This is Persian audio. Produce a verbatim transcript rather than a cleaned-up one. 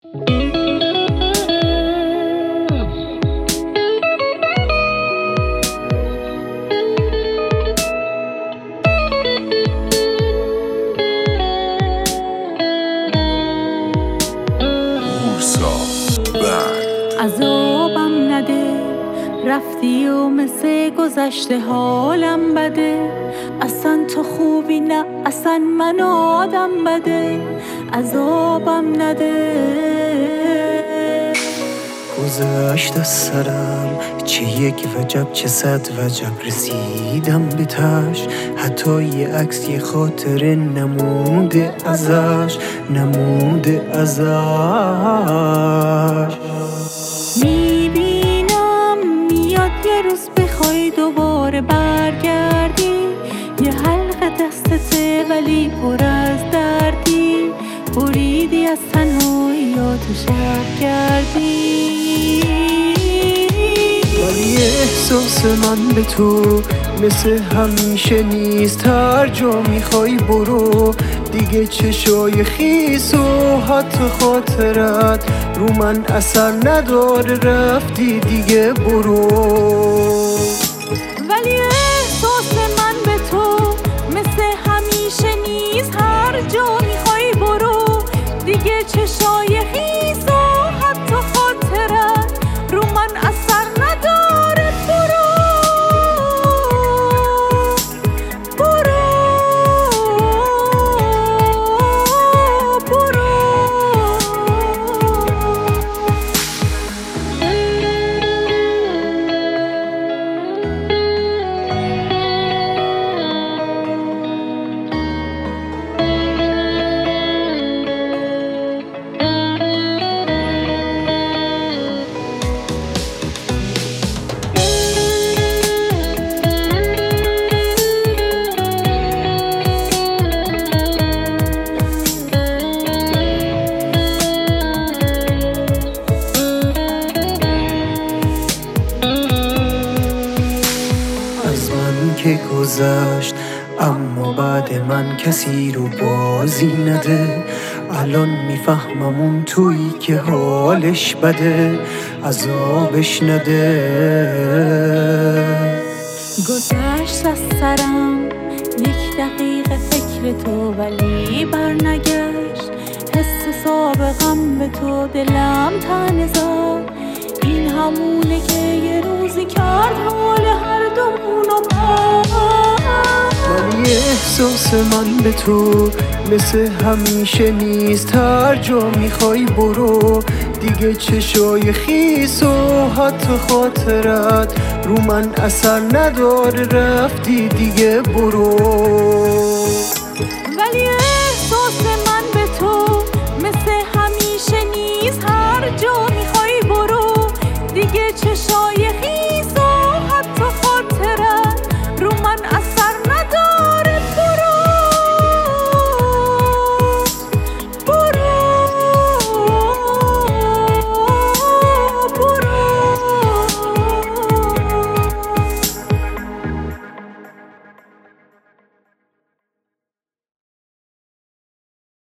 عذابم نده، رفتی و مثل گذشته حالم بده. اصلا تو خوبی نه، اصلا من آدم بده. عذابم نده. گذشت از سرم چه یک وجب چه صد وجب، رسیدم به تاش. حتی یه عکس یه خاطره نمونده ازش، نمونده ازش. میبینم میاد یه روز بخوای دوباره برگردی، یه حلقه دستته ولی پر از دردی. بریدی از تنهاییات و شب کردی. ولی احساس من به تو مثل همیشه نیست. هر جا میخوای برو، دیگه چشای خیس و حتی خاطرت رو من اثر نداره. رفتی دیگه برو. ولی احساس من به تو مثل همیشه نیست. هر جا میخوای برو، دیگه چشای خیس و حتی خاطرت رو من اثر نداره. برو برو برو. که گذشت اما بعد من کسی رو بازی نده. الان میفهمم اون تویی که حالش بده، عذابش نده. گذشت از سرم یک دقیقه فکر تو ولی برنگشت. حس سابقم به تو دلم تنه زد. این همونه که یه روزی کرد حال هر دومونو پاک. ولی احساس من به تو مثل همیشه نیست. هر جا میخوای برو، دیگه چشای خیس و حتی خاطرت رو من اثر نداره. رفتی دیگه برو.